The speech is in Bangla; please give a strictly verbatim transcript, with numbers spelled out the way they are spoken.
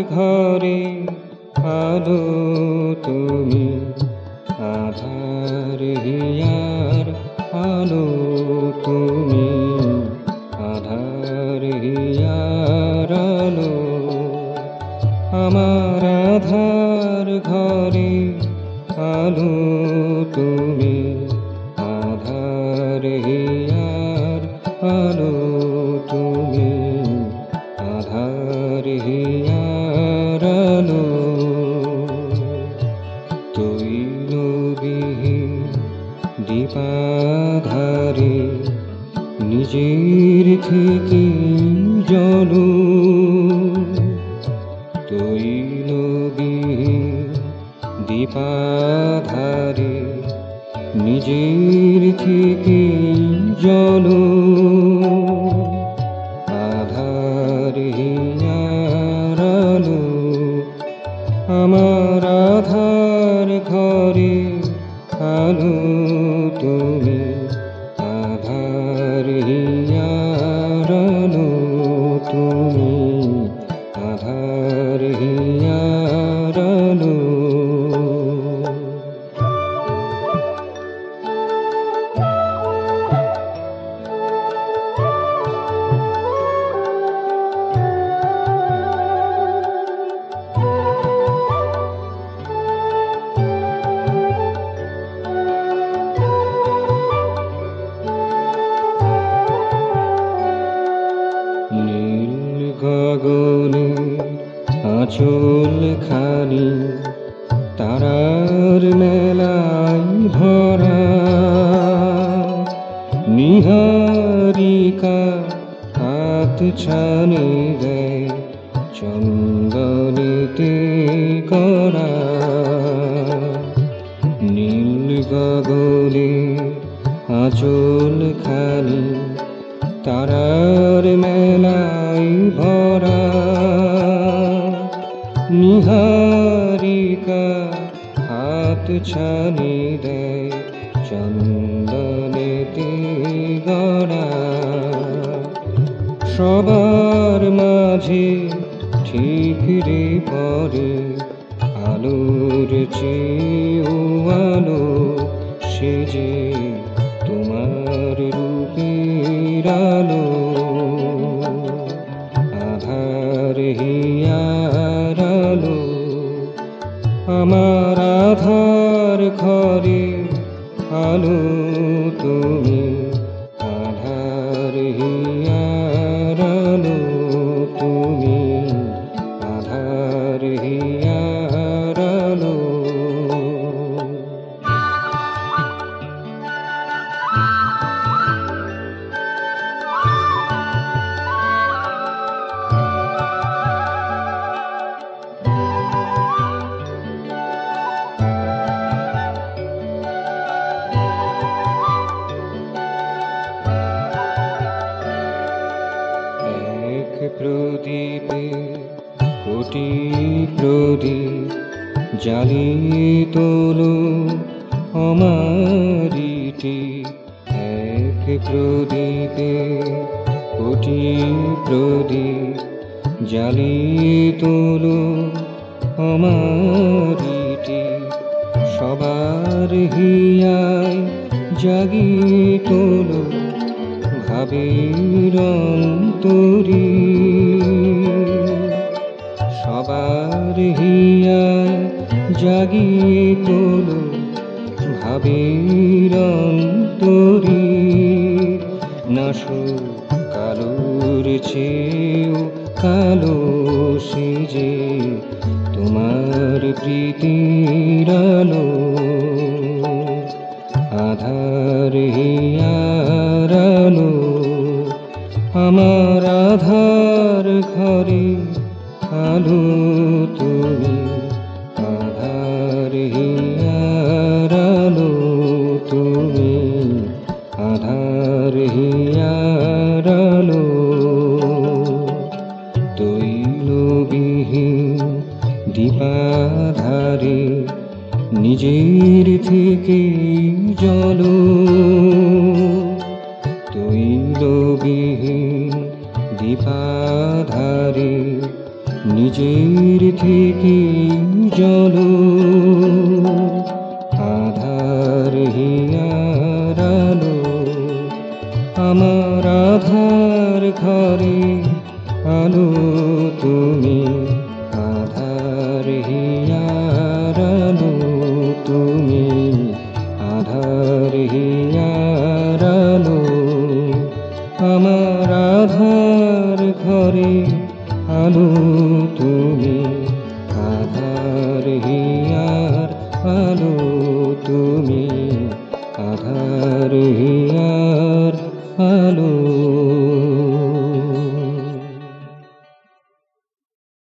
ঘরে আলো তুমি, আধার হিয়ার আলো তুমি, আধার হিয়ার আলো। আমার আধার ঘরে আলো তুমি, আধার হিয়ার আলো তুমি, আধার হিয়ার আলো। তৈলবিহীন দীপাধারে নিজের থেকে জ্বলো, তৈলবিহীন দীপাধারে নিজের থেকে জ্বলো। আধার হিয়ার আলো, আমার আধার ঘরে আলো তুমি, আধার হিয়ার আলো তুমি, আধার হিয়ার আলো। গগনে আঁচল খানি তারার মেলায় ভরা, নিহারিকা হাত ছানি দেয় চন্দনেতে করা। নীল গগনে আঁচল খানি তারার মেলায় ভরা, নিহারিকা হাত ছানি দেয় চন্দনেতে গড়া। সবার মাঝে ঠিক রে পরে আলোর চেয়েও আলো সেজে তোমার রূপের আলো। আধার হিয়ার আলো, আমার আধার ঘরে আলো তুমি, আধার হিয়ার আলো তুমি, আধার হিয়ার আলো। প্রদীপে কোটি প্রদীপ জ্বালিয়ে তোলো আমারিটি। এক প্রদীপে কোটি প্রদীপ জ্বালিয়ে তোলো আমারিটি। সবার হিয়ায় জাগিয়ে তোলো ভাবের অন্তরী। সবার হিয়ায় জাগিয়ে তোলো ভাবের অন্তরী। নাশক কালোর চেয়েও কালো সেজে তোমার প্রীতির আলো। আধার হিয়ার আলো, আমার আধার ঘরে আলো তুমি, আধার হিয়ার আলো তুমি, আধার হিয়ার আলো। তৈলবিহীন দীপাধারে নিজের থেকে জ্বলো, তৈলবিহীন দীপাধারে নিজের থেকে জলো আধার হিয়ার আলো আমার আধার ঘরে আলো তুমি আধার হিয়ার আলো তুমি আধার হিয়ার আলো আমার আধার ঘরে আলো তুমি আধার হিয়ার আলো তুমি